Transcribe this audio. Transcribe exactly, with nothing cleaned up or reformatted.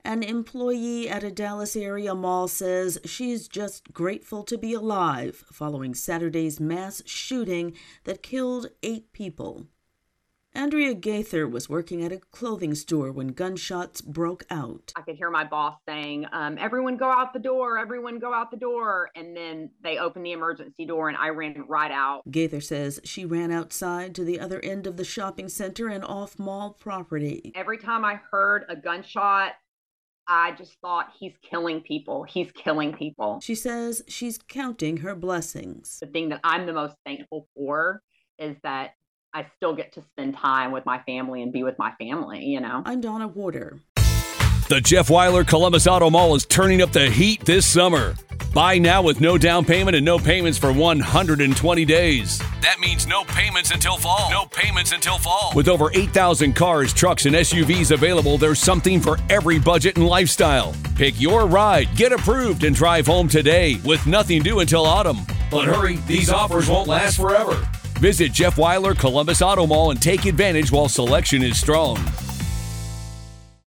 An employee at a Dallas area mall says she's just grateful to be alive following Saturday's mass shooting that killed eight people. Andrea Gaither was working at a clothing store when gunshots broke out. I could hear my boss saying, um, everyone go out the door, everyone go out the door. And then they opened the emergency door and I ran right out. Gaither says she ran outside to the other end of the shopping center and off mall property. Every time I heard a gunshot, I just thought, he's killing people. He's killing people. She says she's counting her blessings. The thing that I'm the most thankful for is that I still get to spend time with my family and be with my family, you know. I'm Donna Warder. The Jeff Weiler Columbus Auto Mall is turning up the heat this summer. Buy now with no down payment and no payments for one hundred twenty days. That means no payments until fall. No payments until fall. With over eight thousand cars, trucks, and S U Vs available, there's something for every budget and lifestyle. Pick your ride, get approved, and drive home today with nothing due until autumn. But hurry, these offers won't last forever. Visit Jeff Weiler Columbus Auto Mall and take advantage while selection is strong.